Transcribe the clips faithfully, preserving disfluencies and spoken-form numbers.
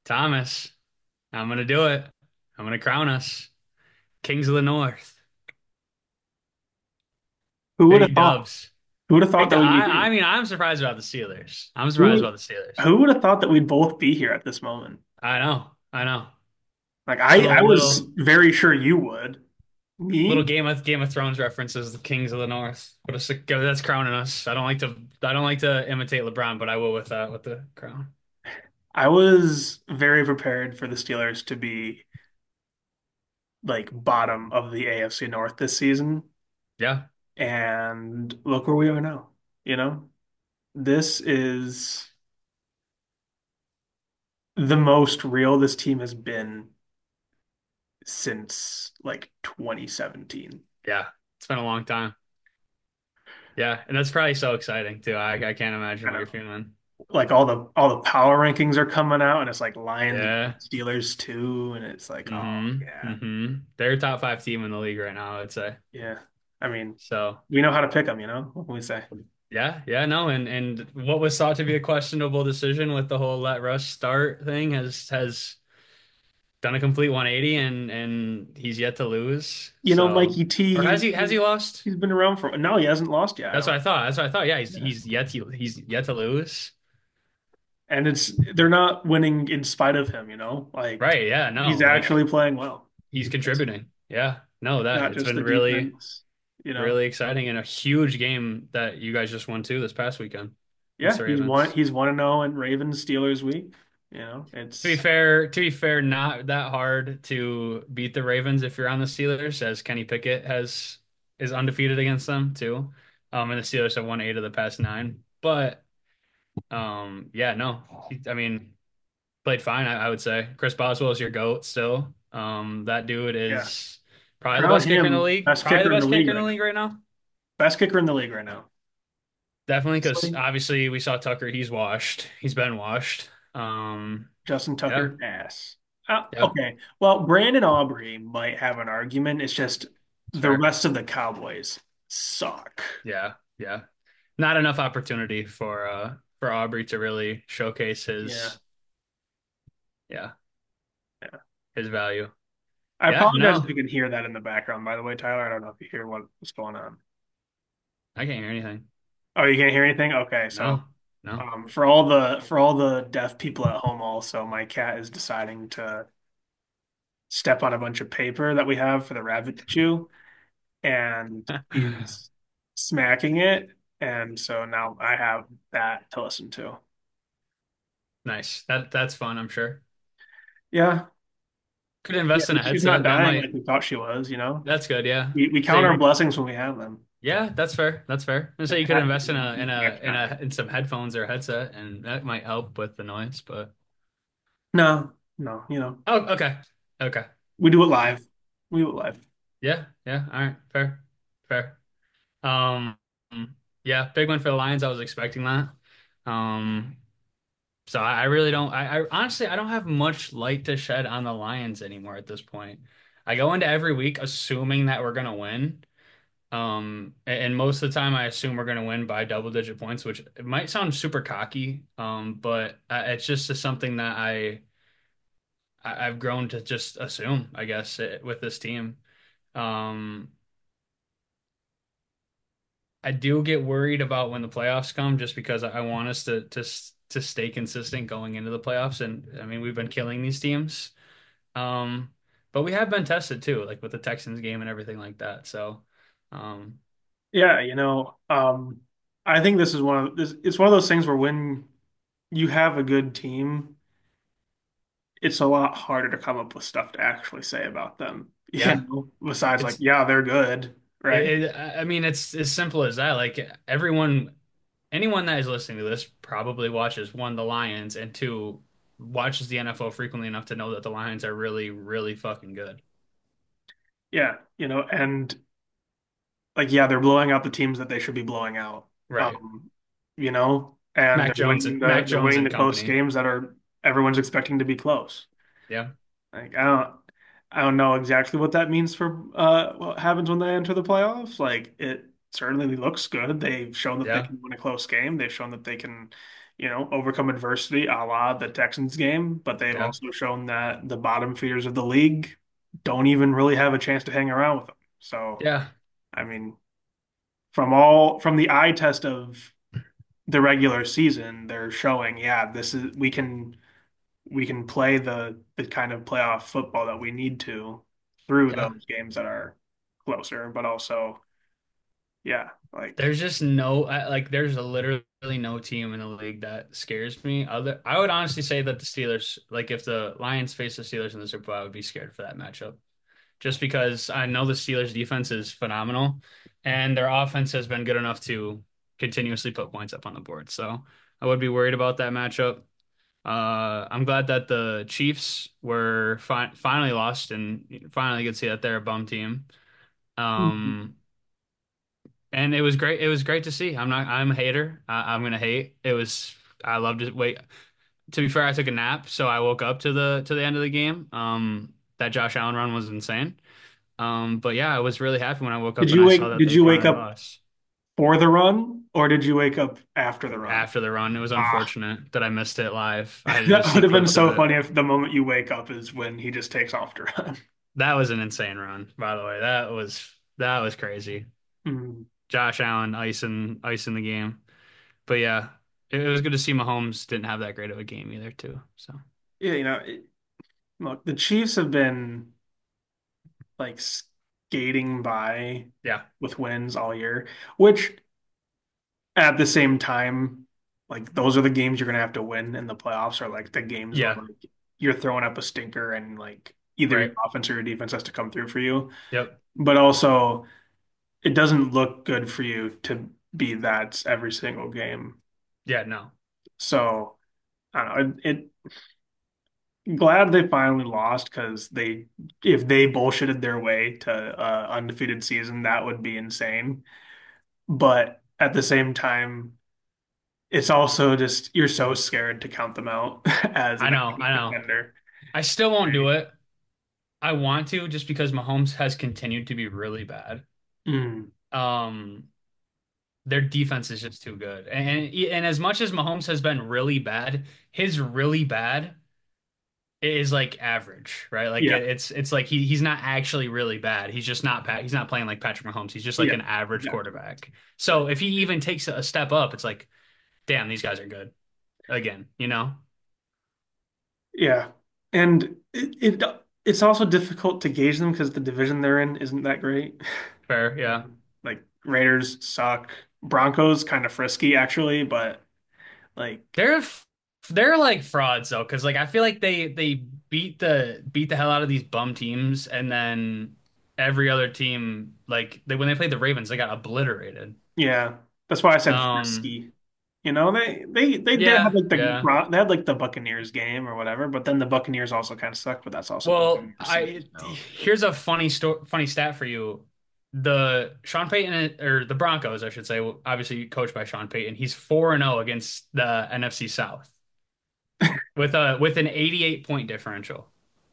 Thomas, I'm gonna do it. I'm gonna crown us Kings of the North. Who would have Big thought? dubs. Who would have thought Big that dub. we'd be I, I here? mean, I'm surprised about the Steelers. I'm surprised Who about the Steelers. who would have thought that we'd both be here at this moment? I know. I know. Like I, I Little was little very sure you would. little Me? Game of Game of Thrones references. The Kings of the North. But it's, that's crowning us. I don't like to. I don't like to imitate LeBron, but I will with that with the crown. I was very prepared for the Steelers to be like bottom of the A F C North this season, Yeah. and look where we are now. You know, this is the most real this team has been since like twenty seventeen. Yeah. It's been a long time. Yeah, and that's probably so exciting too. I I can't imagine I what you're know. feeling. Like all the all the power rankings are coming out, and it's like Lions and Yeah. Steelers too, and it's like, oh Mm-hmm. yeah, Mm-hmm. They're a top five team in the league right now, I'd say. yeah. I mean, So we know how to pick them, you know. What can we say? yeah, yeah, no, and and what was thought to be a questionable decision with the whole let Russ start thing has has done a complete one eighty and and he's yet to lose. You know, So Mikey T, or has he's he has he lost? he's been around for no, he hasn't lost yet. I That's don't. what I thought. That's what I thought. Yeah, he's Yeah. he's yet to he's yet to lose. And it's they're not winning in spite of him, you know. Like Right, yeah, he's no, like actually playing well. he's It's contributing. Yeah. No, that not it's just been the really defense, you know. really exciting and a huge game that you guys just won too this past weekend against Yeah, the he's one Ravens. he's one and zero in Ravens Steelers week. You know, To be it's fair, to be fair, not that hard to beat the Ravens if you're on the Steelers, as Kenny Pickett has is undefeated against them too. Um, and the Steelers have won eight of the past nine. But um, yeah, no, he, I mean, played fine. I, I would say Chris Boswell is your GOAT still. Um, that dude yeah. is probably the Crown best kicker in the him league. best Probably the kicker in the best league kicker in the right now. league right now. Best kicker in the league right now. Definitely, because Honestly, obviously we saw Tucker. He's washed. He's been washed. Um, Justin yeah, Tucker, ass. Uh, yep, okay. Well, Brandon Aubrey might have an argument. It's just it's the fair. rest of the Cowboys suck. Yeah, yeah. Not enough opportunity for uh for Aubrey to really showcase Yeah. his yeah, Yeah. his value. I Yeah, apologize if no. you can hear that in the background, by the way, Tyler. I don't know if you hear what's going on. I can't hear anything. Oh, you can't hear anything? Okay, so No. No. um, for all the for all the deaf people at home, also, my cat is deciding to step on a bunch of paper that we have for the rabbit to chew, and he's smacking it, and so now I have that to listen to. Nice. That that's fun, I'm sure. Yeah, Could yeah, invest in a she's not headset. That dying like might we thought she was, you know. that's good, yeah. We we count our Say blessings when we have them. yeah, that's fair. That's fair. And The so you could cat, invest in a in yeah, a in a in some headphones or a headset and that might help with the noise, but no, no, you know, oh, okay. Okay. we do it live. We do it live. Yeah, yeah. All right. Fair. Fair. Um, yeah, big one for the Lions. I was expecting that. Um, so I, I really don't. I, I honestly I don't have much light to shed on the Lions anymore at this point. I go into every week assuming that we're gonna win. Um, and, and most of the time I assume we're gonna win by double digit points, which it might sound super cocky. Um, but uh, it's just something that I, I I've grown to just assume, I guess, eh, with this team. Um, I do get worried about when the playoffs come just because I want us to to to stay consistent going into the playoffs. And I mean, we've been killing these teams. Um, but we have been tested too, like with the Texans game and everything like that. So, um, Yeah, you know, um, I think this is one of this. It's one of those things where when you have a good team, it's a lot harder to come up with stuff to actually say about them. You yeah, know, besides like, it's yeah, they're good, it, right? it, I mean, it's as simple as that. Like everyone, anyone that is listening to this probably watches one, the Lions, and two, watches the N F L frequently enough to know that the Lions are really, really fucking good. Yeah, you know, and like, yeah, they're blowing out the teams that they should be blowing out. Right. Um, you know, and Mac they're Jones winning and the Mac they're Jones winning and the close company. games that are everyone's expecting to be close. Yeah. Like, I don't I don't know exactly what that means for uh what happens when they enter the playoffs. Like, it certainly looks good. They've shown that they Yeah. can win a close game. They've shown that they can you know, overcome adversity a la the Texans game, but they've Yeah. also shown that the bottom feeders of the league don't even really have a chance to hang around with them. So, Yeah. I mean, from all from the eye test of the regular season, they're showing, yeah, this is we can we can play the the kind of playoff football that we need to through Yeah. those games that are closer, but also, yeah, like There's just no I- like there's a literally no team in the league that scares me. Other I would honestly say that the Steelers, like if the Lions face the Steelers in the Super Bowl, I would be scared for that matchup. Just because I know the Steelers defense is phenomenal and their offense has been good enough to continuously put points up on the board. So I would be worried about that matchup. Uh, I'm glad that the Chiefs were fi finally lost and finally could see that they're a bum team. Um, and it was great. It was great to see. I'm not. I'm a hater. I, I'm gonna hate. It was. I loved it. Wait. To be fair, I took a nap, so I woke up to the to the end of the game. Um, that Josh Allen run was insane. Um, but yeah, I was really happy when I woke did up and you I saw wake that did they you wake finally up lost for the run or did you wake up after the run? after the run. It was Ah, unfortunate that I missed it live. I had to just that see would have been clips of so it. funny if the moment you wake up is when he just takes off to run. That was an insane run, by the way. That was that was crazy. Mm. Josh Allen icing icing the game. But yeah, it, it was good to see Mahomes didn't have that great of a game either, too. So Yeah, you know, it, look, the Chiefs have been like skating by yeah, with wins all year, which at the same time, like those are the games you're gonna have to win in the playoffs, or like the games where yeah, like you're throwing up a stinker and like either your right, offense or your defense has to come through for you. yep, But also, it doesn't look good for you to be that every single game. yeah, no, So I don't know. It, it glad they finally lost because they if they bullshitted their way to uh, undefeated season, that would be insane. But at the same time, it's also just you're so scared to count them out as I an know, actual I know. contender. I still won't do Right. it. I want to just because Mahomes has continued to be really bad. Mm, Um, their defense is just too good, and and as much as Mahomes has been really bad, his really bad is like average, right? Like yeah, it- it's it's like he he's not actually really bad. He's just not Pat. He's not playing like Patrick Mahomes. He's just like yeah, an average exactly. quarterback. Right. So if he even takes a step up, it's like, damn, these guys are good again, you know? Yeah, and it, it it's also difficult to gauge them because the division they're in isn't that great. Fair, yeah. Like Raiders suck. Broncos kind of frisky actually, but like They're f- they're like frauds though, because like I feel like they they beat the beat the hell out of these bum teams, and then every other team like they when they played the Ravens, they got obliterated. yeah, that's why I said Um, frisky. You know, they they they did have yeah, like the yeah. Bron- they had like the Buccaneers game or whatever, but then the Buccaneers also kind of sucked, but that's also Well, Buccaneers season. I So here's a funny sto funny stat for you. The Sean Payton or the Broncos, I should say, obviously coached by Sean Payton. He's four and zero against the N F C South with a with an eighty-eight point differential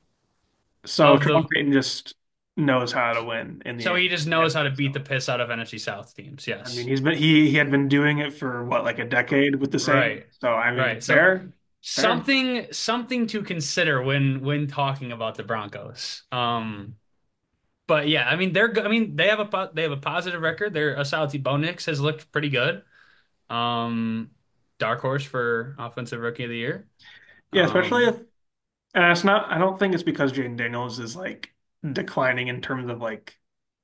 so of Sean the. Payton just knows how to win in So the he just knows how to N F L beat the South. piss out of N F C South teams. I mean, Yes. he's been he he had been doing it for what like a decade with the Saints. Right. So I mean, Right. So fair, fair. something something to consider when when talking about the Broncos. Um, but yeah, I mean they're go- I mean they have a po- they have a positive record. They're a solid team. Bo Nix has looked pretty good. Um, dark horse for offensive rookie of the year. Yeah, especially Um, if and it's not. I don't think it's because Jaden Daniels is like declining in terms of like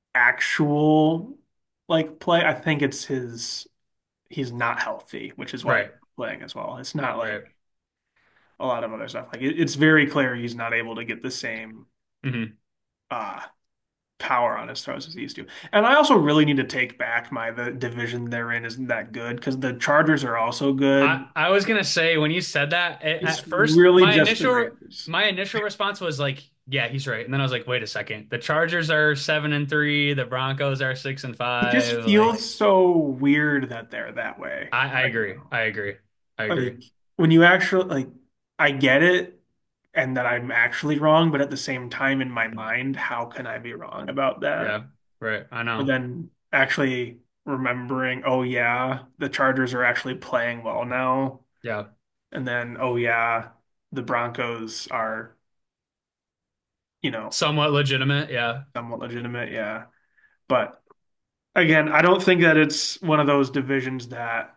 actual like play. I think it's his he's not healthy, which is why he's right. playing as well. It's not Right. like a lot of other stuff. Like it, it's very clear he's not able to get the same hmm uh power on his throws as he used to. And I also really need to take back my the division they're in isn't that good because the Chargers are also I good. I was gonna say when you said that a- It's at first really my just the initial Raiders. my initial response was like, yeah, he's right. And then I was like, wait a second. The Chargers are seven and three, the Broncos are six and It just five. Like feels so weird that they're that way I, I right agree. now. I agree. I agree. Like when you actually like I get it and that I'm actually wrong, but at the same time in my mind, how can I be wrong about that? Yeah. Right. I But know. then actually remembering, oh yeah, the Chargers are actually playing well now. Yeah. And then, oh yeah, the Broncos are, you know, Somewhat legitimate. Yeah. somewhat legitimate, yeah. But again, I don't think that it's one of those divisions that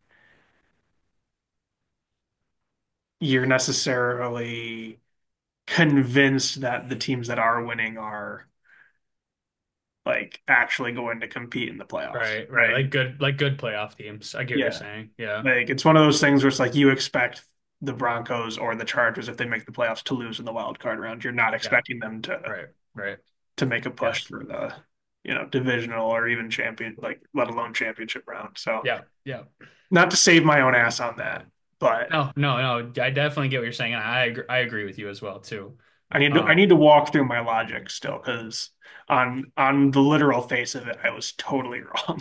you're necessarily convinced that the teams that are winning are like actually going to compete in the playoffs, Right. Right. right? Like good, like good playoff teams. I get what you're Yeah. saying. Yeah. Like it's one of those things where it's like you expect the Broncos or the Chargers, if they make the playoffs, to lose in the wild card round. You're not Yeah. expecting them to Right. Right. to make a Yeah. push for the, you know, divisional or even champion, like let alone championship round. So Yeah. Yeah. not to save my own ass on that, but No, no, no. I definitely get what you're saying, and I agree, I agree with you as well too. I need to I Um, need to walk through my logic still because on on the literal face of it, I was totally wrong.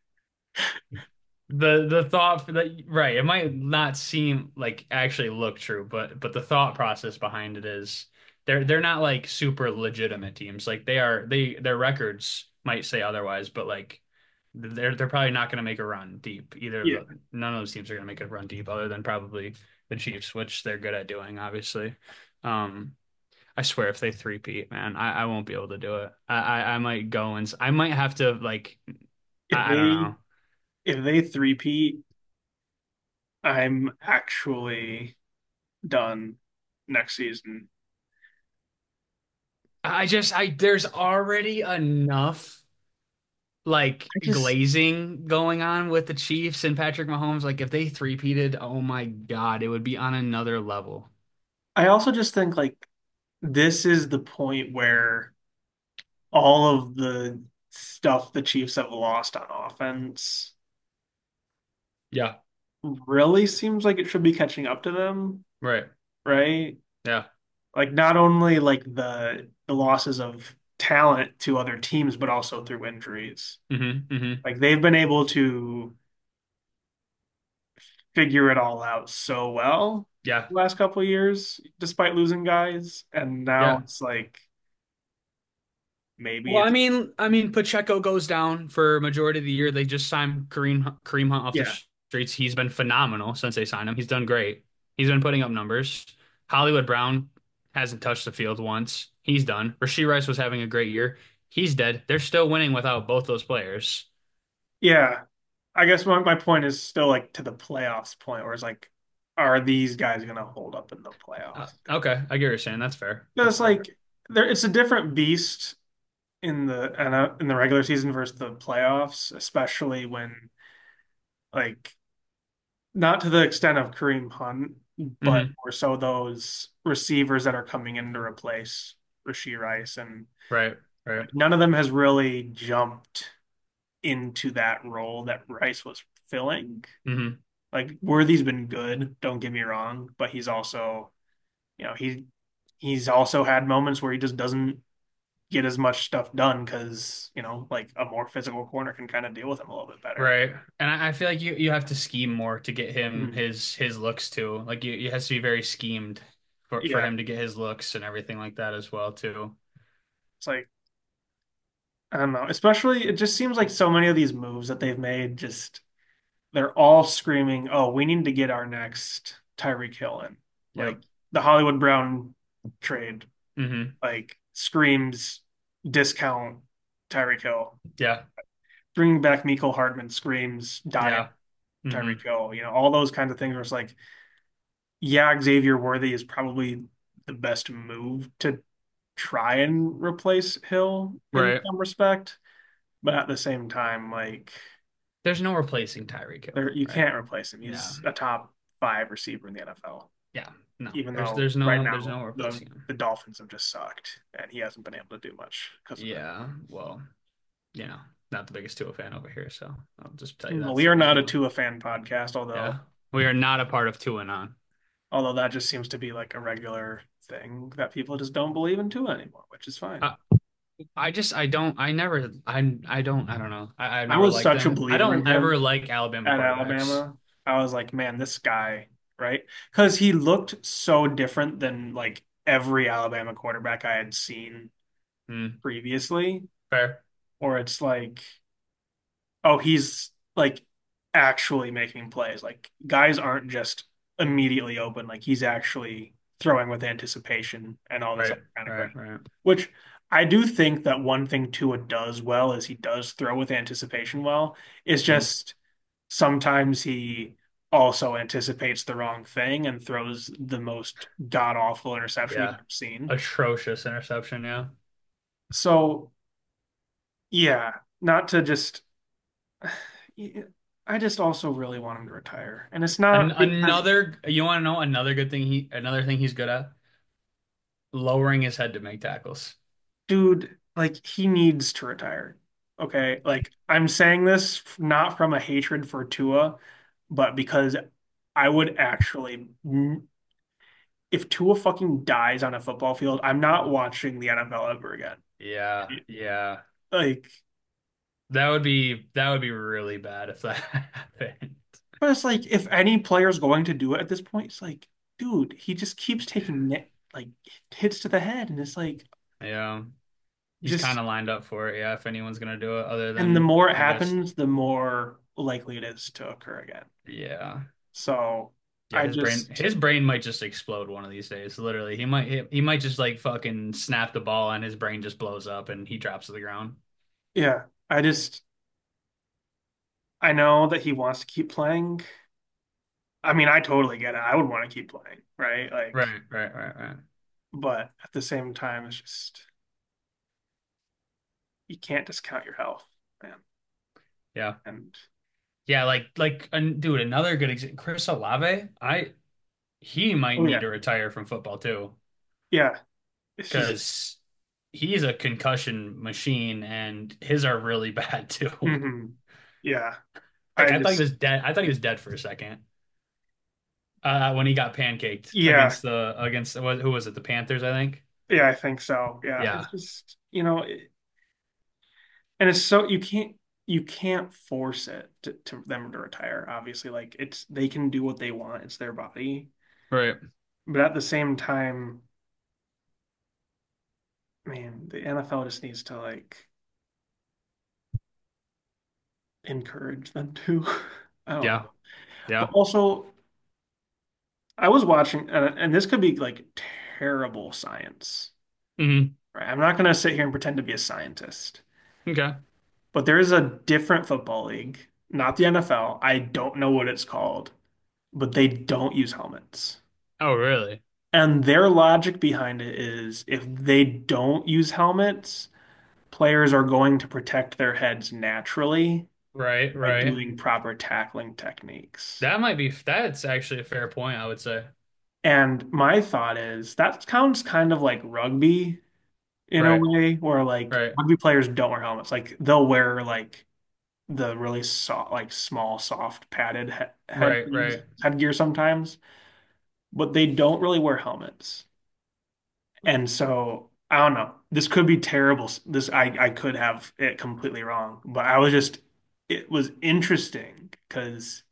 the the thought for that, right? It might not seem like actually look true, but but the thought process behind it is they're they're not like super legitimate teams. Like they are they their records might say otherwise, but like they're they're probably not going to make a run deep. Either of Yeah, the none of those teams are going to make a run deep, other than probably the Chiefs, which they're good at doing, obviously. Um, I swear if they three-peat, man, I, I won't be able to do it. I, I I might go and I might have to like if I, I don't they know. if they three-peat, I'm actually done next season. I just I there's already enough like I just glazing going on with the Chiefs and Patrick Mahomes. Like if they three-peated, oh my God, it would be on another level. I also just think like this is the point where all of the stuff the Chiefs have lost on offense Yeah. really seems like it should be catching up to them, Right. right? Yeah. Like not only like the the losses of talent to other teams, but also through injuries. hmm hmm Like they've been able to figure it all out so well Yeah. the last couple of years, despite losing guys, and now Yeah. it's like maybe Well, I it's mean, I mean, Pacheco goes down for majority of the year. They just signed Kareem Kareem Hunt off the yeah, streets. He's been phenomenal since they signed him. He's done great. He's been putting up numbers. Hollywood Brown hasn't touched the field once. He's done. Rashee Rice was having a great year. He's dead. They're still winning without both those players. yeah. I guess my, my point is still like to the playoffs point where it's like, are these guys gonna hold up in the Uh, playoffs? okay, I get what you're saying. That's fair. That's Because fair. like there it's a different beast in the in the regular season versus the playoffs, especially when like not to the extent of Kareem Hunt, but hmm more so those receivers that are coming in to replace Rashee Rice, and Right. Right. none of them has really jumped into that role that Rice was filling. hmm Like Worthy's been good, don't get me wrong, but he's also, you know, he he's also had moments where he just doesn't get as much stuff done because, you know, like a more physical corner can kind of deal with him a little bit better. Right. And I, I feel like you, you have to scheme more to get him Mhm. his his looks too. Like you, you has to be very schemed for, for Yeah, him to get his looks and everything like that as well too. it's like I don't know. Especially, it just seems like so many of these moves that they've made, just they're all screaming, "Oh, we need to get our next Tyreek Hill in." Like Yep. the Hollywood Brown trade, hmm like screams discount Tyreek Hill. Yeah. Bringing back Mecole Hardman screams diet Yeah. hmm Tyreek Hill. You know, all those kinds of things where it's like, yeah, Xavier Worthy is probably the best move to try and replace Hill in Right. some respect, but at the same time, like There's no replacing Tyreek Hill, there you right? can't replace him. Yeah. He's a top five receiver in the N F L. Yeah. No. Even There's though there's right no there's now no the replacing him. the Dolphins have just sucked and he hasn't been able to do much because of it. Yeah. Well, you know, not the biggest Tua fan over here, so I'll just tell you Well, that's we the are reason not a why. Tua fan podcast, although Yeah. We are not a part of Tua on. although that just seems to be like a regular thing that people just don't believe in Tua anymore, which is fine. Uh, I just I don't I never I I don't I don't know. I, I've I never was liked such a them. I believer in don't him ever like Alabama at quarterbacks. Alabama. I was like, man, this guy, right? Because he looked so different than like every Alabama quarterback I had seen Hmm. previously, Fair. or it's like, oh, he's like actually making plays. Like guys aren't just immediately open. Like he's actually throwing with anticipation and all this Right, other kind of right, crap. right. Which I do think that one thing Tua does well is he does throw with anticipation well. It's Mhm. just sometimes he also anticipates the wrong thing and throws the most god awful interception we've Yeah. ever seen. Atrocious interception, yeah. So yeah, not to just I just also really want him to retire. And it's An not because another, you want to know another good thing he, another thing he's good at? Lowering his head to make tackles. dude, like he needs to retire. Okay, like I'm saying this not from a hatred for Tua, but because I would actually, if Tua fucking dies on a football field, I'm not watching the N F L ever again. Yeah, yeah. Like, That would be that would be really bad if that happened. but it's like if any player's going to do it at this point, it's like, dude, he just keeps taking net, like hits to the head, and it's like Yeah. He's kind just, of lined up for it, yeah, if anyone's gonna do it other and the than more it I guess happens, the more likely it is to occur again. yeah. So Yeah, I his brain just, his brain might just explode one of these days. Literally. He might he, he might just like fucking snap the ball and his brain just blows up and he drops to the ground. yeah, I just, I know that he wants to keep playing. I mean, I totally get it. I would want to keep playing, right? Like, Right, right, right, right. but at the same time, it's just, you can't discount your health, man. Yeah. And Yeah, like like and dude, another good example, Chris Olave, I he might oh, need yeah, to retire from football too, yeah, it's just, because he's a concussion machine and his are really bad too. mhm. Yeah, Like I I thought he just, was dead. I thought he was dead for a second. Uh, when he got pancaked yeah, against the against what who was it? The Panthers, I think. yeah, I think so. Yeah, it's Yeah. just, you know, it, and it's so, you can't, you can't force it to, to them to retire. Obviously, like it's, they can do what they want. It's their body. Right. But at the same time, man, the N F L just needs to like encourage them to. I don't Yeah. know. But Yeah. also, I was watching, and, and this could be like terrible science, Hmm. right? I'm not going to sit here and pretend to be a scientist, Okay. but there is a different football league, not the N F L. I don't know what it's called, but they don't use helmets. Oh, really? And their logic behind it is if they don't use helmets, players are going to protect their heads naturally Right, by right. doing proper tackling techniques. That might be that's actually a fair point, I would say. And my thought is that sounds kind of like rugby in a Right, way, where like right, rugby players don't wear helmets. Like they'll wear like the really soft, like small, soft, padded he head right, things, right. headgear sometimes, but they don't really wear helmets. And so I don't know. This could be terrible. This I I could have it completely wrong, but I was just it was interesting because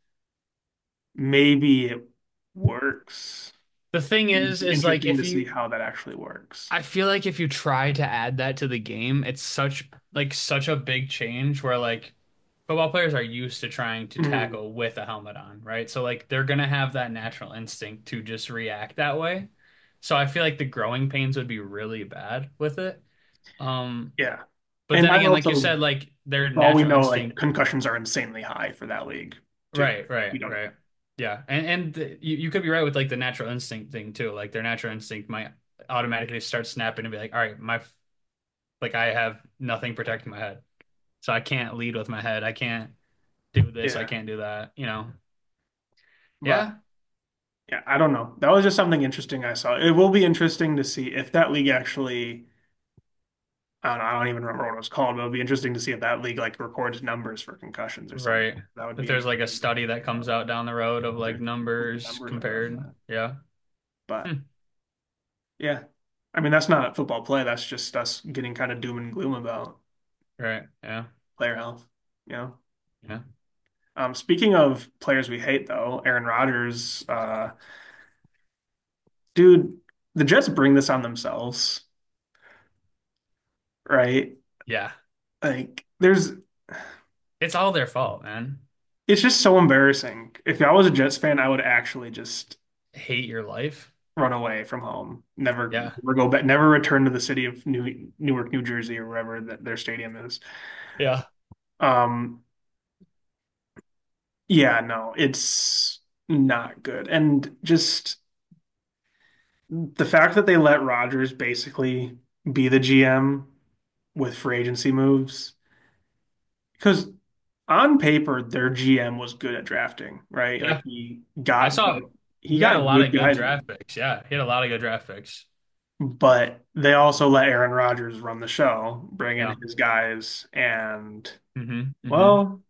maybe it works. The thing is, It's is like interesting if to see you how that actually works. I feel like if you try to add that to the game, it's such like such a big change where like football players are used to trying to Mhm. tackle with a helmet on, right? So like they're gonna have that natural instinct to just react that way. So I feel like the growing pains would be really bad with it. Um, Yeah. but And then I again, like you also, said, like their for all we natural know, like instinct. concussions are insanely high for that league too. Right, right, We don't know. right. Yeah. And and the, you, you could be right with like the natural instinct thing too. Like their natural instinct might automatically start snapping and be like, all right, my like I have nothing protecting my head. So I can't lead with my head. I can't do this. I Yeah. can't do that, you know. But Yeah. yeah, I don't know. That was just something interesting I saw. It will be interesting to see if that league actually, I don't know, I don't even remember what it was called, but it'll be interesting to see if that league like records numbers for concussions or something. Right. That would If be there's like a interesting to study that know comes out down the road of what like their, what the numbers numbers are on compared. that. Yeah. But Hmm. yeah, I mean, that's not football play. That's just us getting kind of doom and gloom about Right. Yeah. player health, you know? Yeah. Um, speaking of players we hate, though, Aaron Rodgers, uh, dude, the Jets bring this on themselves, right? Yeah. Like, there's, It's all their fault, man. it's just so embarrassing. If I was a Jets fan, I would actually just Hate your life. run away from home. Never, Yeah. never go back. Never return to the city of New Newark, New Jersey, or wherever that their stadium is. Yeah. Um, yeah, no, it's not good. And just the fact that they let Rodgers basically be the G M with free agency moves, because on paper their G M was good at drafting, right? Like Yeah. he I got saw he he had a got lot good of good guys, draft picks. Yeah. He had a lot of good draft picks. but they also let Aaron Rodgers run the show, bring in Yeah. his guys, and hmm hmm well,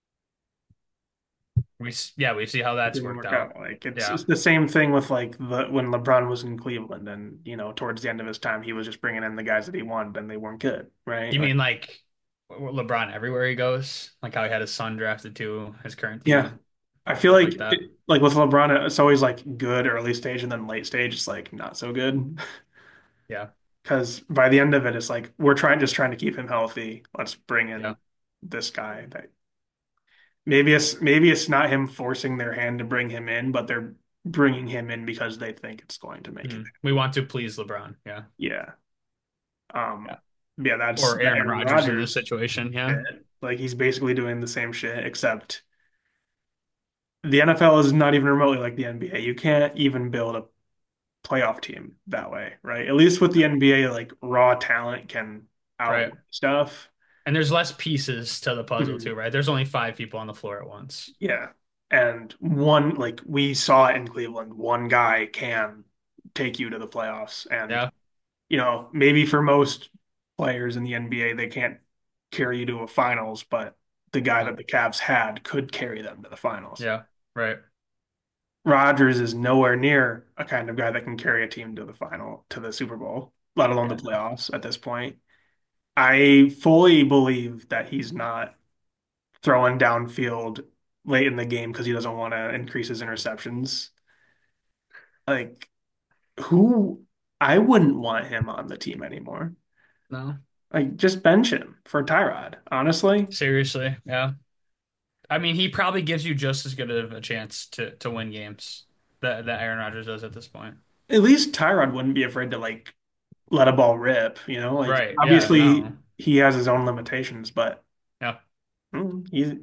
We s- yeah, we see how it that's didn't worked work out. out. Like it's Yeah. it's the same thing with like the when LeBron was in Cleveland, and you know towards the end of his time, he was just bringing in the guys that he wanted, and they weren't good, right? You Like mean like LeBron everywhere he goes? Like how he had his son drafted to his current yeah, team, I feel stuff like like that. it, like with LeBron, it's always like good early stage, and then late stage, it's like not so good. Yeah. Because by the end of it, it's like we're trying just trying to keep him healthy. Let's bring Yeah. in this guy that maybe it's maybe it's not him forcing their hand to bring him in, but they're bringing him in because they think it's going to make him. hmm We want to please LeBron. Yeah. Yeah. Um. Yeah. Yeah. That's Or the Aaron Aaron Rodgers in this Rodgers situation. Yeah. bit. Like he's basically doing the same shit, except the N F L is not even remotely like the N B A. You can't even build a playoff team that way, right? At least with the N B A, like raw talent can Right. outweigh stuff. And there's less pieces to the puzzle too, Mhm. right? There's only five people on the floor at once. Yeah. And one, like we saw it in Cleveland, one guy can take you to the playoffs. And, Yeah. you know, maybe for most players in the N B A, they can't carry you to a finals, but the guy No. that the Cavs had could carry them to the finals. Yeah. Right. Rodgers is nowhere near a kind of guy that can carry a team to the final, to the Super Bowl, let alone the Yeah. No. playoffs at this point. I fully believe that he's not throwing downfield late in the game because he doesn't want to increase his interceptions. Like, who I wouldn't want him on the team anymore. No. Like, just bench him for Tyrod, honestly. Seriously. Yeah. I mean, he probably gives you just as good of a chance to to win games that that Aaron Rodgers does at this point. At least Tyrod wouldn't be afraid to like let a ball rip, you know? Like, Right. Yeah. obviously No. he has his own limitations, but Yeah. mm, he's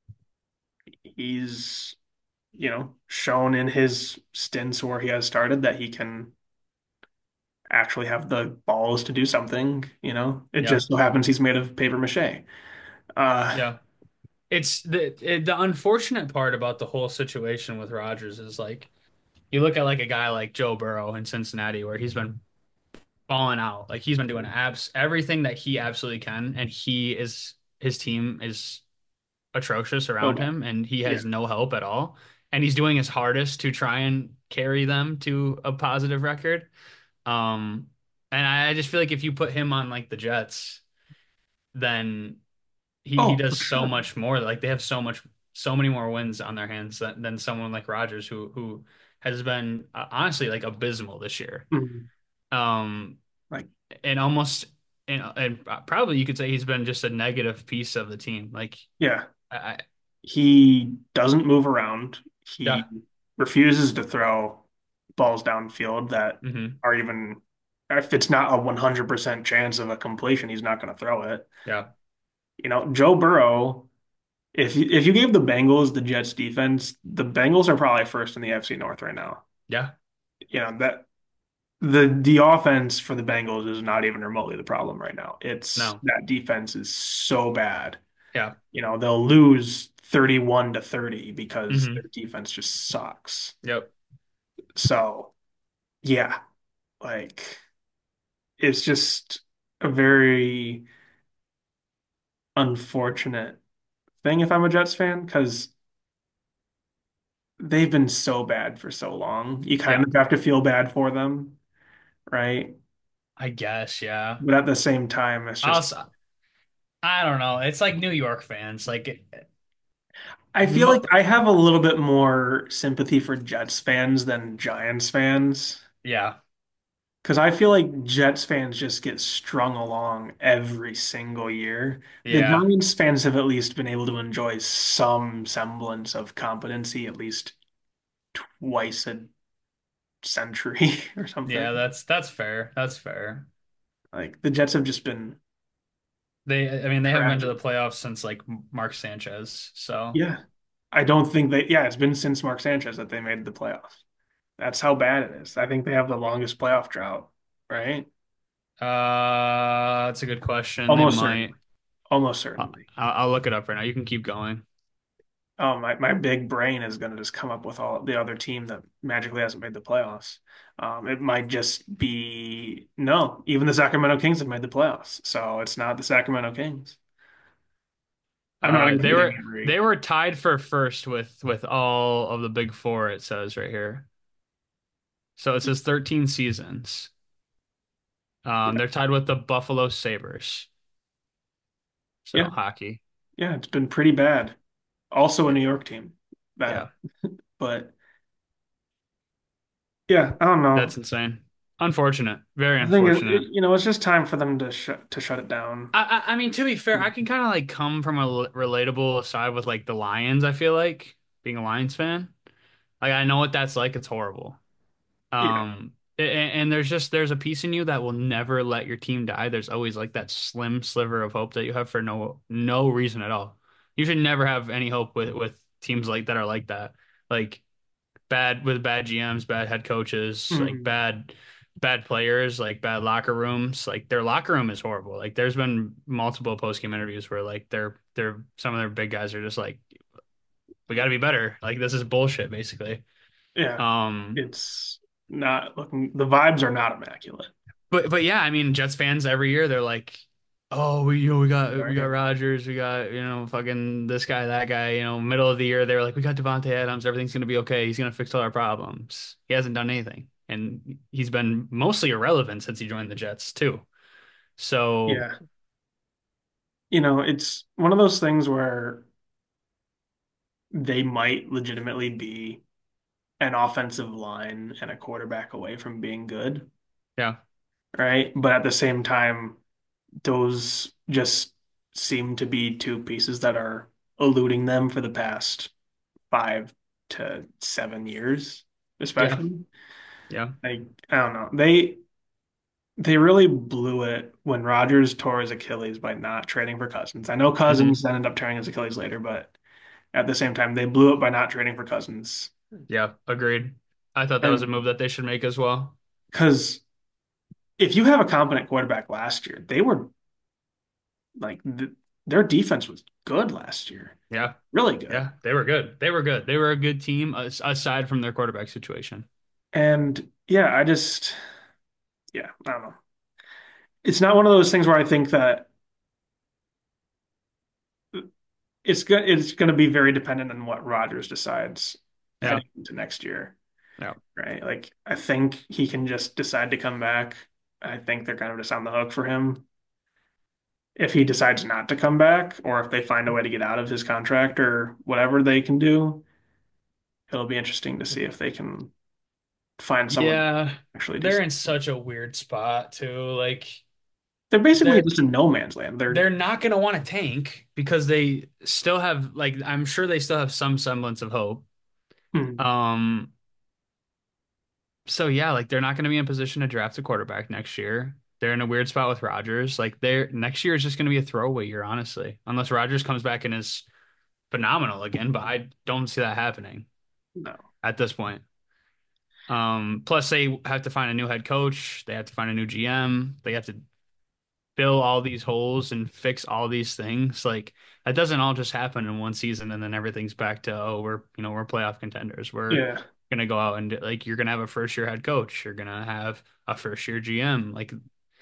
he's you know shown in his stints where he has started that he can actually have the balls to do something, you know? It Yeah. just so happens he's made of paper mache. Uh, Yeah. It's the it, the unfortunate part about the whole situation with Rodgers is like you look at like a guy like Joe Burrow in Cincinnati where he's been balling out. Like he's been doing abs everything that he absolutely can, and he is his team is atrocious so around bad. him, and he Yeah. has no help at all. And he's doing his hardest to try and carry them to a positive record. Um, and I I just feel like if you put him on like the Jets, then he he Oh, for does so sure. much more. Like they have so much, so many more wins on their hands than, than someone like Rodgers, who who has been uh, honestly like abysmal this year. Mhm. Um, Like, and almost and, and probably you could say he's been just a negative piece of the team. Like yeah, I, I he doesn't move around. He yeah, refuses to throw balls downfield that hmm are even, if it's not a one hundred percent chance of a completion, he's not going to throw it. yeah, You know, Joe Burrow, if you, if you gave the Bengals the Jets defense, the Bengals are probably first in the A F C North right now. yeah. You know, that the the offense for the Bengals is not even remotely the problem right now. It's No, that defense is so bad. yeah, You know, they'll lose thirty-one to thirty because their hmm defense just sucks. yep, So, yeah, like it's just a very unfortunate thing if I'm a Jets fan because they've been so bad for so long. You kind yeah. of have to feel bad for them, right? I guess, yeah. But at the same time, it's I'll, just s- I don't know. It's like New York fans. Like, I feel mo like I have a little bit more sympathy for Jets fans than Giants fans. yeah, Because I feel like Jets fans just get strung along every single year. The Yeah. Giants fans have at least been able to enjoy some semblance of competency at least twice a century or something. Yeah, that's that's fair. That's fair. Like the Jets have just been They, I mean, they haven't been to the tragic. playoffs since like Mark Sanchez. So, Yeah. I don't think they, yeah, it's been since Mark Sanchez that they made the playoffs. That's how bad it is. I think they have the longest playoff drought, right? uh, that's a good question. They Almost certainly. might. Almost I'll, certainly. I'll look it up right now. You can keep going. Oh, my, my big brain is going to just come up with all the other team that magically hasn't made the playoffs. Um, it might just be no, even the Sacramento Kings have made the playoffs. So it's not the Sacramento Kings. I'm not Uh, they including were Emory. they were tied for first with with all of the big four. It says right here. So it says thirteen seasons. Um, they're tied with the Buffalo Sabres. So Yeah, hockey. yeah, it's been pretty bad. Also a New York team. That, Yeah, but yeah, I don't know. that's insane. Unfortunate. Very I think it, unfortunate. it- you know, it's just time for them to shut to shut it down. I, I I mean, to be fair, I can kind of like come from a l- relatable side with like the Lions, I feel like, being a Lions fan. Like I know what that's like. It's horrible. Yeah, Um, a- and, and there's just there's a piece in you that will never let your team die. There's always like that slim sliver of hope that you have for no no reason at all. You should never have any hope with with teams like that are like that. Like bad with bad G Ms, bad head coaches, like mhm. bad bad players, like bad locker rooms. Like their locker room is horrible. Like there's been multiple post game interviews where like they're they're some of their big guys are just like, we got to be better. Like this is bullshit, basically. Yeah, Um, it's not looking. The vibes are not immaculate. but but yeah, I mean, Jets fans every year they're like, oh, we you know we got we got Right. Rodgers, we got you know fucking this guy, that guy. You know, middle of the year they were like, we got Devontae Adams, everything's gonna be okay. He's gonna fix all our problems. He hasn't done anything, and he's been mostly irrelevant since he joined the Jets too. So Yeah, you know, it's one of those things where they might legitimately be an offensive line and a quarterback away from being good, yeah, right? But at the same time, those just seem to be two pieces that are eluding them for the past five to seven years, yeah, especially. yeah. Like, I don't know. They they really blew it when Rodgers tore his Achilles by not trading for Cousins. I know Hmm. Cousins ended up tearing his Achilles later, but at the same time, they blew it by not trading for Cousins. Yeah, agreed. I thought that was a And move that they should make as well. because if you have a competent quarterback last year, they were like th their defense was good last year, Yeah, really good. yeah, they were good. They were good. They were a good team as- aside from their quarterback situation. And yeah, I just, yeah, I don't know. It's not one of those things where I think that it's good. It's going to be very dependent on what Rodgers decides Yeah, heading into next year, yeah. right? Like, I think he can just decide to come back. I think they're kind of just on the hook for him. If he decides not to come back, or if they find a way to get out of his contract or whatever they can do, it'll be interesting to see if they can find someone Yeah, actually they're decent. in such a weird spot too. Like They're basically they're just in no man's land. They're they're not gonna want to tank because they still have like I'm sure they still have some semblance of hope. hmm, Um, so yeah, like they're not gonna be in a position to draft a quarterback next year. They're in a weird spot with Rodgers. Like they're next year is just gonna be a throwaway year, honestly, unless Rodgers comes back and is phenomenal again. But I don't see that happening no. at this point. Um, plus they have to find a new head coach. They have to find a new G M. They have to fill all these holes and fix all these things. Like that doesn't all just happen in one season and then everything's back to, oh, we're, you know, we're playoff contenders. We're Yeah. gonna go out and do- like you're gonna have a first year head coach. You're gonna have a first year G M. Like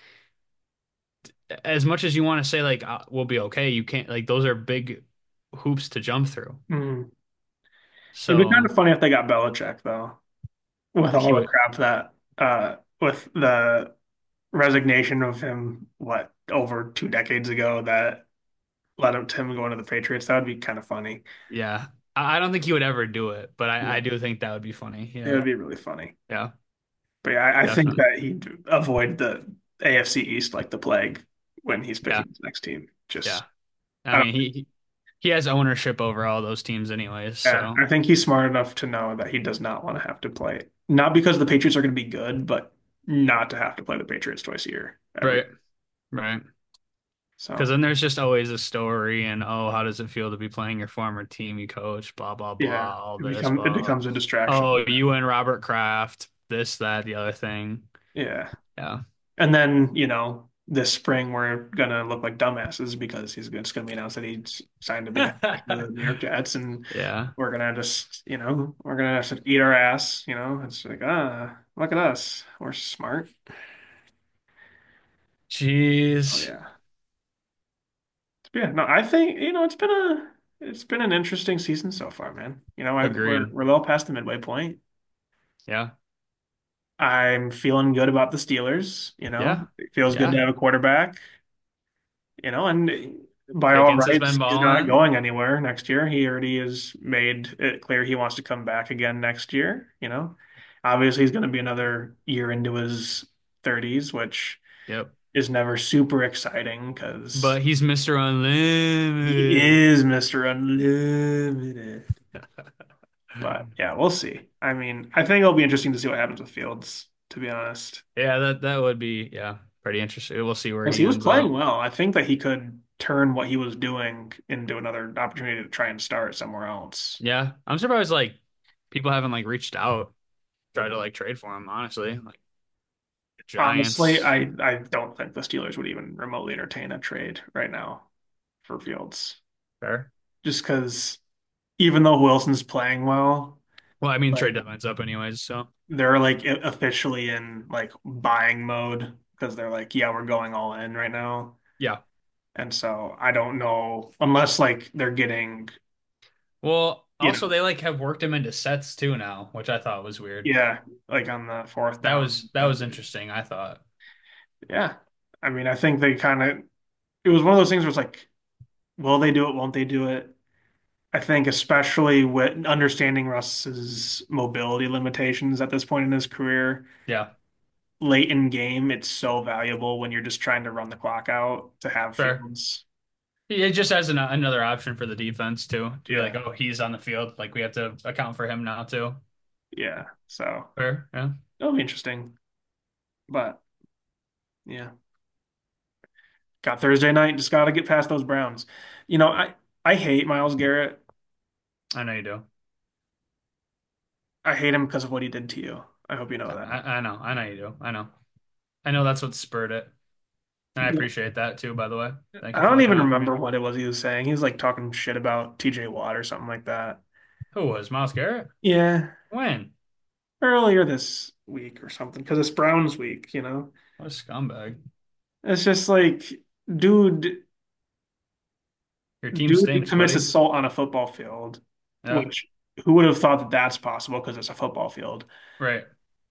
as much as you want to say like uh, we'll be okay, you can't like those are big hoops to jump through. Hmm. It'd be kind So of funny if they got Belichick though, with he all the would, crap that uh with the resignation of him, what, over two decades ago that led up to him going to the Patriots. That would be kind of funny. yeah. I I don't think he would ever do it, but I, I No, do think that would be funny. it would Yeah. be really funny. Yeah. But yeah, I, I think definitely. that he'd avoid the A F C East like the plague when he's Yeah, picking his next team. yeah. Just I I don't mean, he he has ownership over all those teams anyways, yeah, so I think he's smart enough to know that he does not want to have to play. Not because the Patriots are going to be good, but not to have to play the Patriots twice a year every. right, right. Because So then there's just always a story, and oh, how does it feel to be playing your former team you coach? Blah blah yeah, blah. All it this, becomes it blah. becomes a distraction. Oh, you and Robert Kraft, this, that, the other thing. Yeah. Yeah, And then, you know, this spring we're gonna look like dumbasses because he's it's gonna be announced that he's signed to be the head coach of the New York Jets, and yeah. we're gonna just, you know, we're gonna have to eat our ass, you know. It's like, ah, look at us. We're smart. Oh Jeez, yeah. Yeah, no, I think, you know, it's been a it's been an interesting season so far, man. You know, I, we're agreed. we're well past the midway point. Yeah, I'm feeling good about the Steelers, you know. yeah, It feels good to yeah. have a quarterback. You know, and by all Pickens has been rights, he's not balling. going anywhere next year. He already has made it clear he wants to come back again next year, you know. Obviously, he's going to be another year into his thirties, which Yep. is never super exciting because But he's mister he Unlimited. is mister Unlimited. But yeah, we'll see. I mean, I think it'll be interesting to see what happens with Fields, to be honest. Yeah, that that would be yeah, pretty interesting. We'll see where Because he he was ends playing up. well. I think that he could turn what he was doing into another opportunity to try and start somewhere else. Yeah, I'm surprised like people haven't like reached out, tried to like trade for him, honestly. Like the Honestly, Giants. I, I don't think the Steelers would even remotely entertain a trade right now for Fields. Fair. Just because even though Wilson's playing well, Well, I mean like trade deadline's up anyways, so they're like officially in like buying mode because they're like, yeah, we're going all in right now. yeah. And so I don't know unless like they're getting, Well, you also know, they like have worked him into sets too now, which I thought was weird. yeah, like on the fourth That down. was that was interesting, I thought. Yeah. I mean, I think they kind of, it was one of those things where it's like, will they do it? Won't they do it? I think, especially with understanding Russ's mobility limitations at this point in his career, Yeah, late in game, it's so valuable when you're just trying to run the clock out to have fair. Fields. It just has an, another option for the defense too. To be like, Yeah. oh, he's on the field. Like we have to account for him now too. Yeah. So Fair. Yeah. it'll be interesting. But yeah, got Thursday night. Just got to get past those Browns. You know, I, I hate Myles Garrett. I know you do. I hate him because of what he did to you. I hope you know that. I, I know. I know you do. I know. I know that's what spurred it. And I appreciate that too, by the way. Thank I you for don't looking even out for me. remember what it was he was saying. He was like talking shit about T J Watt or something like that. Who was Myles Garrett? Yeah, When? earlier this week or something, because it's Browns week, you know? What a scumbag. It's just like, dude, Your team dude stinks, commits buddy. assault on a football field, Yeah. which who would have thought that that's possible because it's a football field? Right.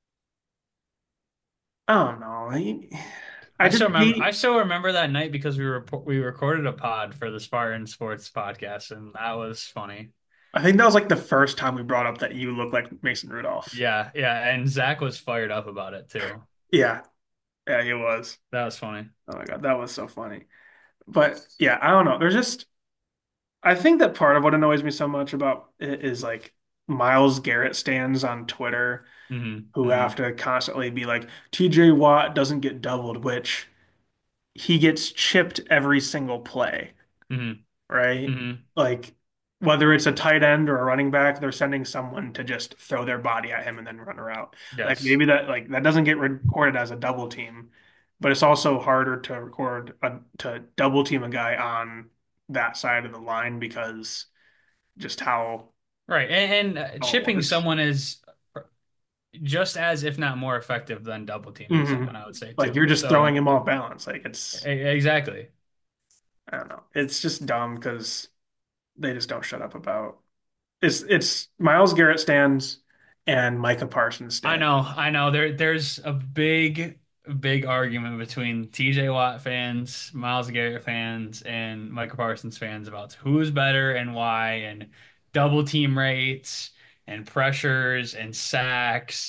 I don't know. He- I I just still remember I hate, still remember that night because we were we recorded a pod for the Spartan Sports podcast and that was funny. I think that was like the first time we brought up that you look like Mason Rudolph. Yeah, yeah, and Zach was fired up about it too. Yeah, yeah, he was. That was funny. Oh my God, that was so funny. But yeah, I don't know. There's just I think that part of what annoys me so much about it is like Myles Garrett stands on Twitter Hmm. who have Hmm. to constantly be like, T J Watt doesn't get doubled, which he gets chipped every single play, Hmm. right? Hmm. Like whether it's a tight end or a running back, they're sending someone to just throw their body at him and then run a route. Like Yes. maybe that like that doesn't get recorded as a double team, but it's also harder to record a, to double team a guy on that side of the line because just how Right. And, and uh, how it chipping works. someone is just as, if not more effective than double teaming Hmm. someone, I would say Like too. you're just throwing So, him off balance. Like it's e- exactly. I don't know. It's just dumb because they just don't shut up about it's it's Myles Garrett stands and Micah Parsons I stand. know, I know. There, there's a big, big argument between T J Watt fans, Myles Garrett fans, and Micah Parsons fans about who's better and why, and double team rates, and pressures, and sacks.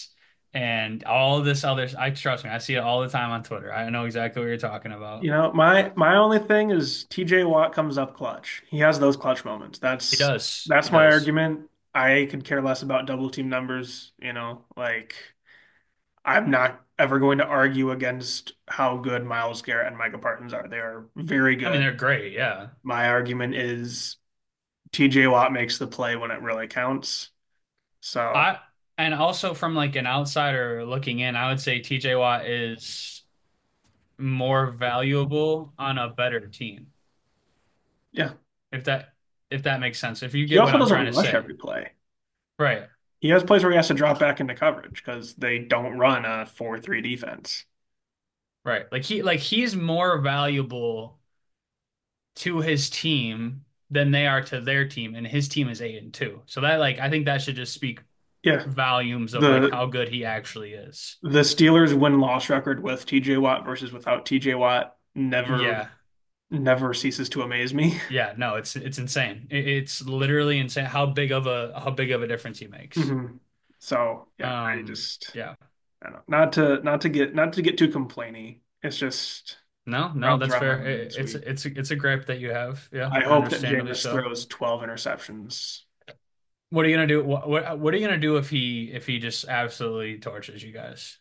and all this other. I trust me, I see it all the time on Twitter. I know exactly what you're talking You about. know, my my only thing is T J Watt comes up clutch. He has those clutch moments. He That's does. He that's my does. argument. I could care less about double team numbers, you know, like I'm not ever going to argue against how good Myles Garrett and Micah Parsons are. They are very I mean, good. they're great. Yeah. My argument is T J Watt makes the play when it really counts. So, I and also from like an outsider looking in, I would say T J Watt is more valuable on a better team. yeah. If that if that makes sense. If you He get what also I'm doesn't trying to rush say. every play. Right. He has plays where he has to drop back into coverage because they don't run a four three defense. Right. Like he like he's more valuable to his team than they are to their team, and his team is eight and two. So that like I think that should just speak Yeah. volumes of like The how good he actually is. the Steelers win-loss record with T J Watt versus without T J Watt never Yeah. never ceases to amaze me. Yeah, no, it's it's insane. It, it's literally insane how big of a how big of a difference he makes. hmm So yeah, I Um, just yeah. I don't know. Not to not to get not to get too complainy. It's just No, no, Browns that's are on my fair. mind It, this it's week. it's it's a gripe that you have. Yeah, I hope that understandably Jameis so. throws twelve interceptions. What are you gonna do? What what what are you gonna do if he if he just absolutely torches you guys?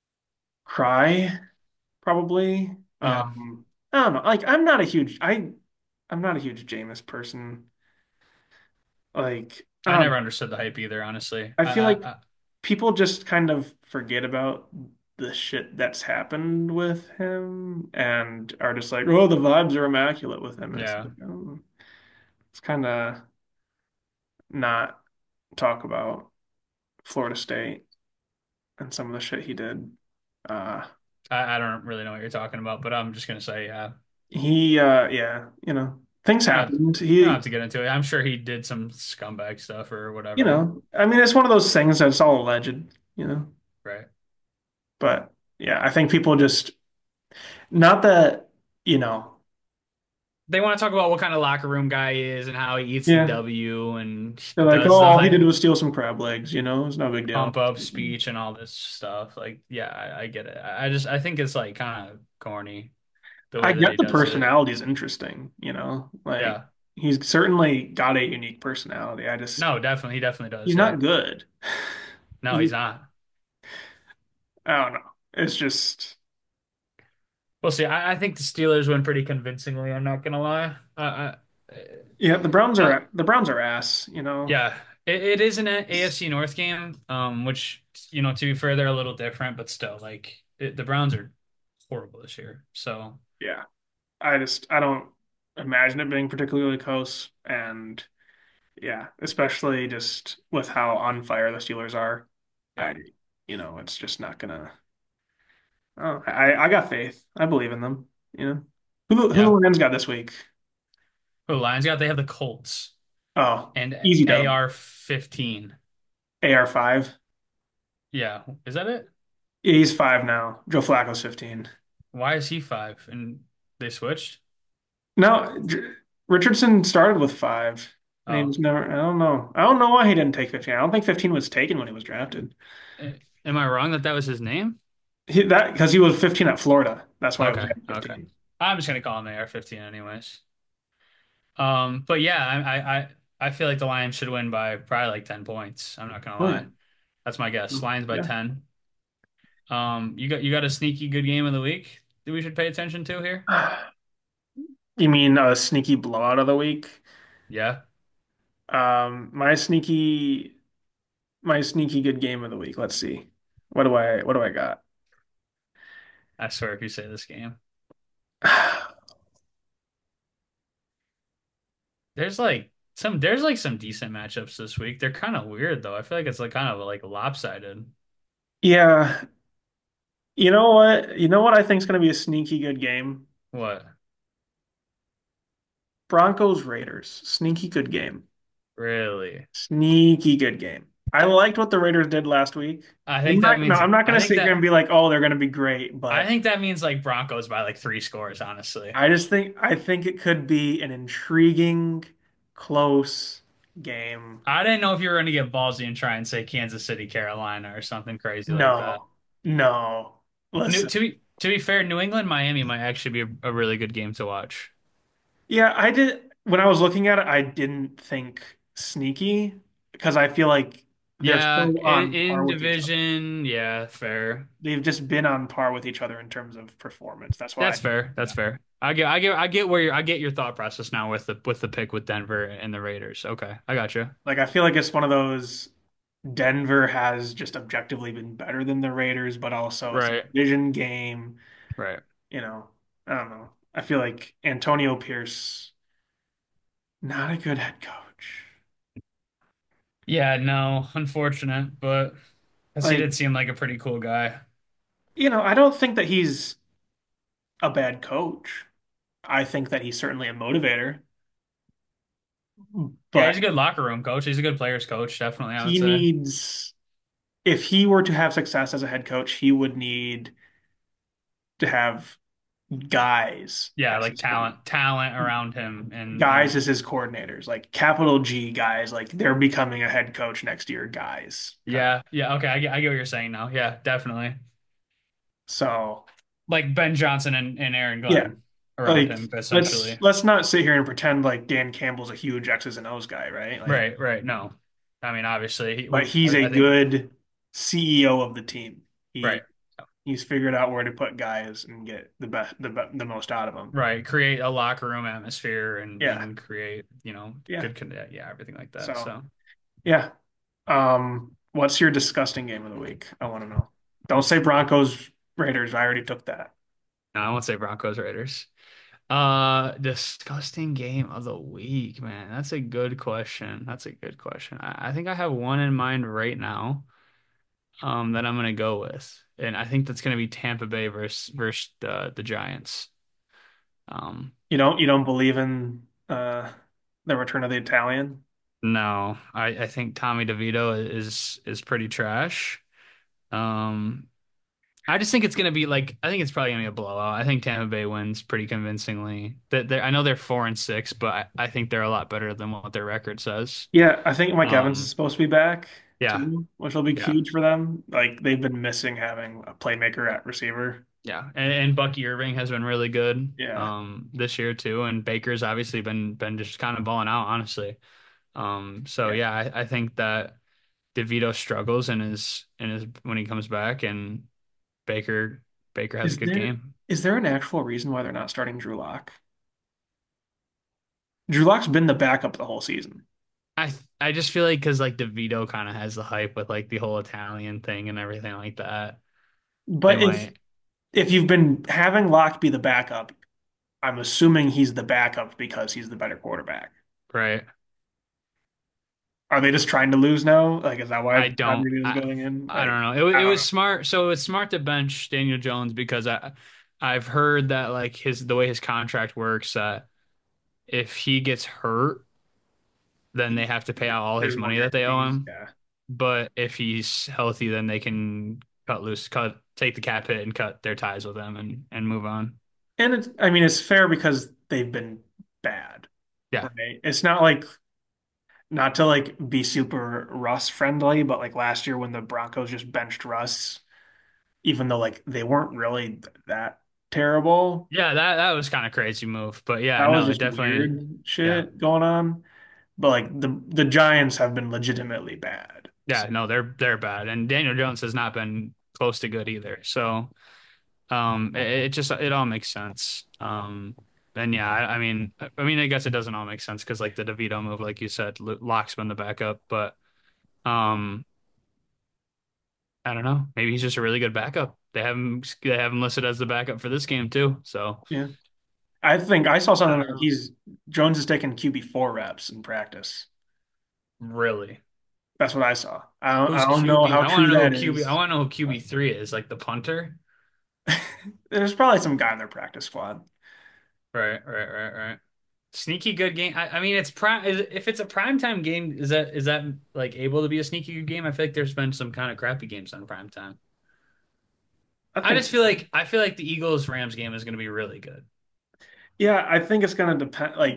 Cry, probably. Yeah, Um, I don't know. Like I'm not a huge I I'm not a huge Jameis person. Like, I I don't never know. understood the hype either, honestly. I I, feel I, like I people just kind of forget about the shit that's happened with him and are just like, oh, the vibes are immaculate with him. And it's yeah, like, oh, it's kind of not talk about Florida State and some of the shit he did. Uh, I, I don't really know what you're talking about, but I'm just gonna say, yeah, he, uh, yeah, you know, things we don't have to, happened. we don't have He, to get into it. I'm sure he did some scumbag stuff or you whatever, know, I mean, it's one of those things that's all alleged, you know, right? but yeah, I think people just, not that, you know, They want to talk about what kind of locker room guy he is and how he eats the yeah. W and They're like, oh, does the all he did like was steal some crab legs, you know, it's no big pump deal. up speech and all this stuff. Like, yeah, I, I get it. I I just I think it's like kind of corny the I way that get he the does it. personality is interesting, you know, like Yeah. he's certainly got a unique personality. I just, No, definitely. He definitely does. he's Yeah. not good. No, he's He, not. I don't know. It's just, We'll see. I, I think the Steelers win pretty convincingly. I'm not gonna lie. I, I, yeah, the Browns uh, are, the Browns are ass, you know. yeah, it, it is an A F C North game. Um, which you know, to be fair, they're a little different, but still, like it, the Browns are horrible this year. So Yeah, I just, I don't imagine it being particularly close. And yeah, especially just with how on fire the Steelers are. yeah, I, you know, it's just not gonna. Oh, I I got faith. I believe in them. You know, who the- who the yeah. Lions got this week? Who Lions got? They have the Colts Oh, and easy dub. A R fifteen. A R five. Yeah, is that it? Yeah, he's five now. Joe Flacco's fifteen. Why is he five? And they switched? No, J- Richardson started with five, and he Oh, was never. I don't know. I don't know why he didn't take fifteen. I don't think fifteen was taken when he was drafted. Eh, am I wrong that that was his name? He, that because he was fifteen at Florida. That's why it was Okay, okay. fifteen. I'm just gonna call him A R fifteen anyways. Um, but yeah, I, I I I feel like the Lions should win by probably like ten points. I'm not gonna Oh yeah. lie. That's my guess. Lions by Yeah. ten. Um, you got you got a sneaky good game of the week that we should pay attention to here? You mean a sneaky blowout of the week? Yeah, Um, my sneaky, my sneaky good game of the week. Let's see. What do I, what do I got? I swear if you say this game. There's like some there's like some decent matchups this week. They're kind of weird though. I feel like it's like kind of like lopsided. Yeah, you know what? You know what I think is going to be a sneaky good game? What? Broncos Raiders. Sneaky good game. Really? Sneaky good game. I liked what the Raiders did last week. I I'm think that not, no, means I'm not going I to think sit here and that be like, oh, they're going to be great, I but think that means like Broncos by like three scores, honestly. I just think I think it could be an intriguing, close. game. I didn't know if you were going to get ballsy and try and say Kansas City, Carolina, or something crazy like that. No, no. New, Listen, to be to be fair, New England, Miami might actually be a, a really good game to watch. yeah, I did when I was looking at it, I didn't think sneaky because I feel like they're Yeah, so in, on par in with each other. division, yeah, fair. They've just been on par with each other in terms of performance. That's why I That's think, fair. yeah. That's fair. I get, I get, I get where you're, I get your thought process now with the with the pick with Denver and the Raiders. Okay, I got you. Like I feel like it's one of those Denver has just objectively been better than the Raiders, but also it's a Right, division game. right. You know, I don't know. I feel like Antonio Pierce, not a good head coach. Yeah, no, unfortunate, but because he Like, did seem like a pretty cool guy. you know, I don't think that he's a bad coach. I think that he's certainly a motivator, Yeah, but he's a good locker room coach. He's a good players coach, definitely, I would he say. needs, if he were to have success as a head coach, he would need to have guys Yeah, as like his coordinators. talent, talent around him, and Guys and as his coordinators, like capital G guys, like they're becoming a head coach next year, guys. yeah, yeah. Okay, I get, I get what you're saying now. Yeah, definitely. So, Like Ben Johnson and, and Aaron yeah, Glenn around like him, let's essentially. let's not sit here and pretend like Dan Campbell's a huge X's and O's guy, right? Like, Right, right. No, I mean, obviously, he, but we, he's I, a I think, good C E O of the team. right, He he's figured out where to put guys and get the best the, be- the most out of them. right. Create a locker room atmosphere and Yeah, and create, you know, yeah. good, con- yeah, everything like that. So So, yeah. Um, what's your disgusting game of the week? I want to know. Don't say Broncos Raiders. I already took that. no, I won't say Broncos Raiders. Uh, disgusting game of the week, man. That's a good question. That's a good question. I, I think I have one in mind right now, um, that I'm gonna go with, and I think that's gonna be Tampa Bay versus versus the the Giants. Um, You don't you don't believe in uh the return of the Italian? no, I I think Tommy DeVito is is pretty trash. Um, I just think it's gonna be like I think it's probably gonna be a blowout. I think Tampa Bay wins pretty convincingly. That I know they're four and six, but I, I think they're a lot better than what their record says. Yeah, I think Mike Evans is Um, supposed to be back yeah, too, which will be yeah, huge for them. Like they've been missing having a playmaker at receiver. yeah, and, and Bucky Irving has been really good Yeah. um this year too, and Baker's obviously been been just kind of balling out, honestly. Um, so Yeah. yeah, I, I think that DeVito struggles in his in his when he comes back, and Baker Baker has a Is good there game. is there an actual reason why they're not starting Drew Lock? Drew Lock's been the backup the whole season. I I just feel like because like DeVito kind of has the hype with like the whole Italian thing and everything like that. They But if might, if you've been having Lock be the backup, I'm assuming he's the backup because he's the better quarterback. right? Are they just trying to lose now? Like, is that why I Todd don't Gurley is I going in? I Like, don't know. It wa- I it don't was know. smart. So it's smart to bench Daniel Jones because I I've heard that like his the way his contract works that if he gets hurt, then they have to pay out all There's his more money that they owe guarantees. him. Yeah. But if he's healthy, then they can cut loose, cut take the cap hit and cut their ties with him and and move on. And it's, I mean, it's fair because they've been bad, Yeah. right? It's not like, not to like be super Russ friendly, but like last year when the Broncos just benched Russ, even though like they weren't really that terrible, Yeah, that that was kind of crazy move, but yeah, that was no, it just definitely, weird yeah, shit going on. But like the the Giants have been legitimately bad. yeah, So no, they're they're bad, and Daniel Jones has not been close to good either. So, um, it, it just it all makes sense. Um, and yeah, I, I mean, I I mean, I guess it doesn't all make sense because like the DeVito move, like you said, Lo- Locke's been the backup, but um, I don't know, maybe he's just a really good backup. They have him they have him listed as the backup for this game too. So yeah, I think I saw I something don't like know, he's Jones is taking Q B four reps in practice. really. That's what I saw. I don't, Who's I don't know Q B? how I want true to know who that Q B. I is. want to know who Q B three is, like the punter. There's probably some guy in their practice squad. Right, right, right, right. Sneaky good game. I, I mean, it's prime. Is, if it's a prime time game, is that is that like able to be a sneaky good game? I feel like there's been some kind of crappy games on prime time. I I think, just feel like I feel like the Eagles Rams game is going to be really good. yeah, I think it's gonna depend. Like,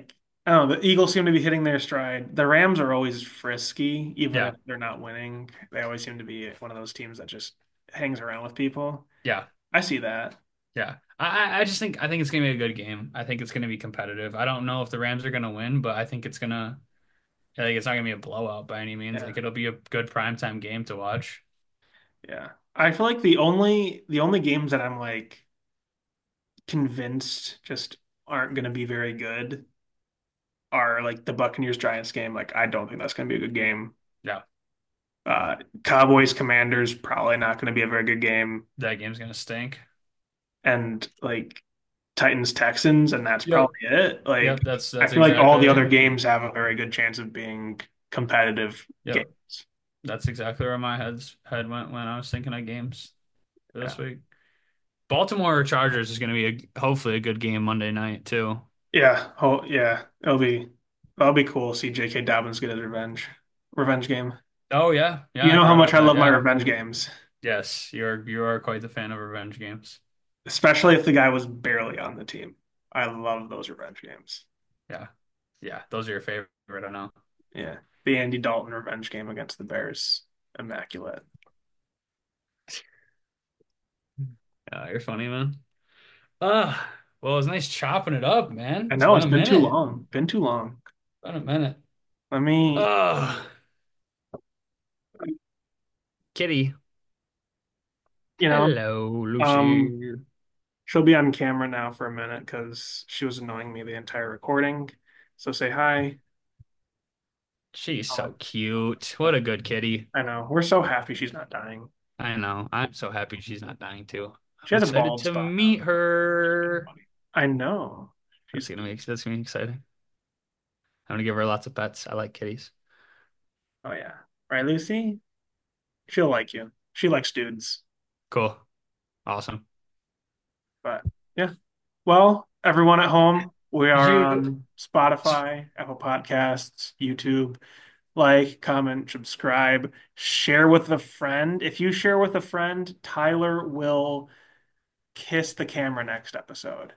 I don't know. The Eagles seem to be hitting their stride. The Rams are always frisky, even Yeah, if they're not winning. They always seem to be one of those teams that just hangs around with people. yeah, I see that. yeah. I I I just think I think it's gonna be a good game. I think it's gonna be competitive. I don't know if the Rams are gonna win, but I think it's gonna. I think it's not gonna be a blowout by any means. Yeah. Like it'll be a good primetime game to watch. Yeah. I feel like the only the only games that I'm like convinced just aren't going to be very good are like the Buccaneers Giants game. Like I don't think that's going to be a good game. Yeah, Uh, Cowboys Commanders probably not going to be a very good game, that game's gonna stink. and like Titans Texans, and that's Yep. probably it. Like Yep, that's I that's feel like all exactly the it. other games have a very good chance of being competitive games. Yep. That's exactly where my head's head went when I was thinking of games for Yeah. this week. Baltimore Chargers is going to be a, hopefully a good game Monday night too. Yeah. Oh, yeah. It'll be that'll be cool to see J K. Dobbins get his revenge revenge game. Oh yeah, yeah, You I know how forgot much about I that. love my Yeah, revenge games, yes, you're you are quite the fan of revenge games. especially if the guy was barely on the team. I love those revenge games. Yeah, yeah, those are your favorite. I know. Yeah. The Andy Dalton revenge game against the Bears. Immaculate. Yeah, you're funny, man. Uh, well, it was nice chopping it up, man. I It's know been it's a been too minute. long. Been too long. Been a minute. Let me, Uh, Kitty. you know, Hello, um, Lucy. she'll be on camera now for a minute because she was annoying me the entire recording. So say hi. She's Oh, so cute. What a good kitty. I know. We're so happy she's not dying. I know. I'm so happy she's not dying too. She I'm has a excited bald to spot now. meet her. I know. That's She's gonna be that's gonna be exciting. I'm gonna give her lots of pets. I like kitties. Oh yeah. Right, Lucy? She'll like you. She likes dudes. Cool. Awesome. But yeah. Well, everyone at home, we are You on Spotify, Apple Podcasts, YouTube. Like, comment, subscribe, share with a friend. If you share with a friend, Tyler will kiss the camera next episode.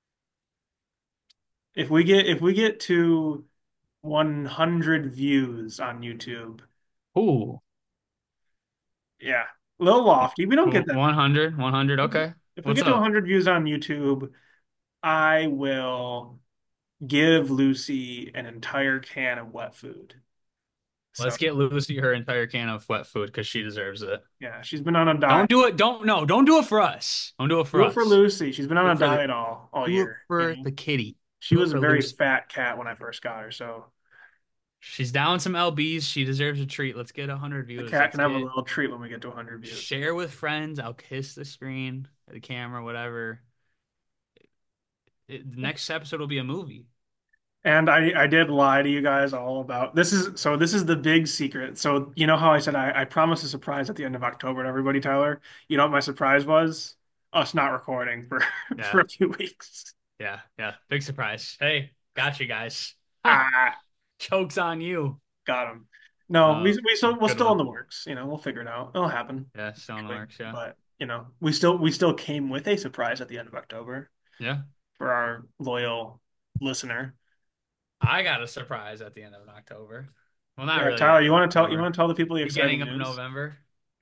If we get if we get to one hundred views on YouTube, Ooh. yeah, a little lofty. We don't get that one hundred, one hundred. many. Okay. If we What's get to up? one hundred views on YouTube, I will give Lucy an entire can of wet food. So Let's get Lucy her entire can of wet food because she deserves it. yeah, she's been on a diet. Don't do it. Don't no. Don't do it for us. Don't do it for Do it for us. Lucy. She's been Do on it a for the diet all all do it year, you for know. the kitty. She Do it was a for very Lucy. fat cat when I first got her, so She's down some L Bs. She deserves a treat. Let's get one hundred the views. cat Let's can have a get little treat when we get to one hundred views. share with friends. I'll kiss the screen, the camera, whatever. It, the next episode will be a movie. And I, I did lie to you guys all about this is so this is the big secret. So you know how I said I, I promised a surprise at the end of October to everybody, Tyler? You know what my surprise was? Us not recording for for Yeah, a few weeks. yeah, yeah. Big surprise. Hey, got you guys. Ha! Ah, Joke's on you. got him. No, Uh, we we still we're good still in one. the works. You know, we'll figure it out. It'll happen Yeah, still in the quickly. works. Yeah, But you know, we still we still came with a surprise at the end of October yeah. for our loyal listener. I got a surprise at the end of October. Well, not Yeah, really the Tyler, end you of want to tell you October. want to tell the people the Beginning exciting of news? November.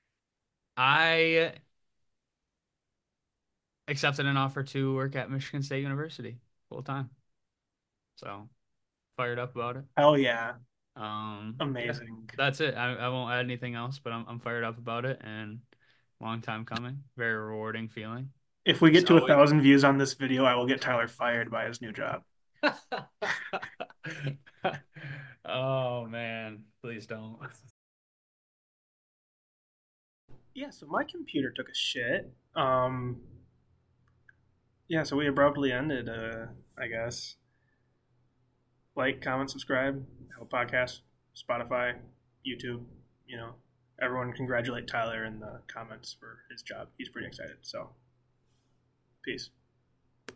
I accepted an offer to work at Michigan State University full time. So fired up about it. Hell yeah. Um, yeah, Amazing. that's it. I, I won't add anything else, but I'm I'm fired up about it and long time coming. Very rewarding feeling. If we get to a So thousand views on this video, I will get Tyler fired by his new job. oh man, please don't. Yeah, so my computer took a shit. Um, yeah, so we abruptly ended, uh, I guess. Like, comment, subscribe, Apple Podcast, Spotify, YouTube, you know. Everyone congratulate Tyler in the comments for his job. He's pretty excited. So, peace.